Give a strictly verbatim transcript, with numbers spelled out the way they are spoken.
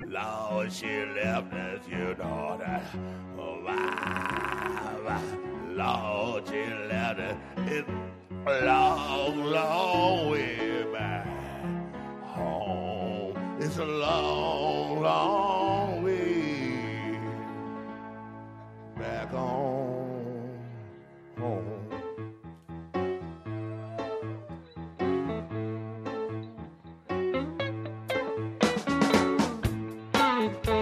Lord, she left us, you know that. Oh, wow, Lord, she left us. It's a long, long way back home. It's a long, long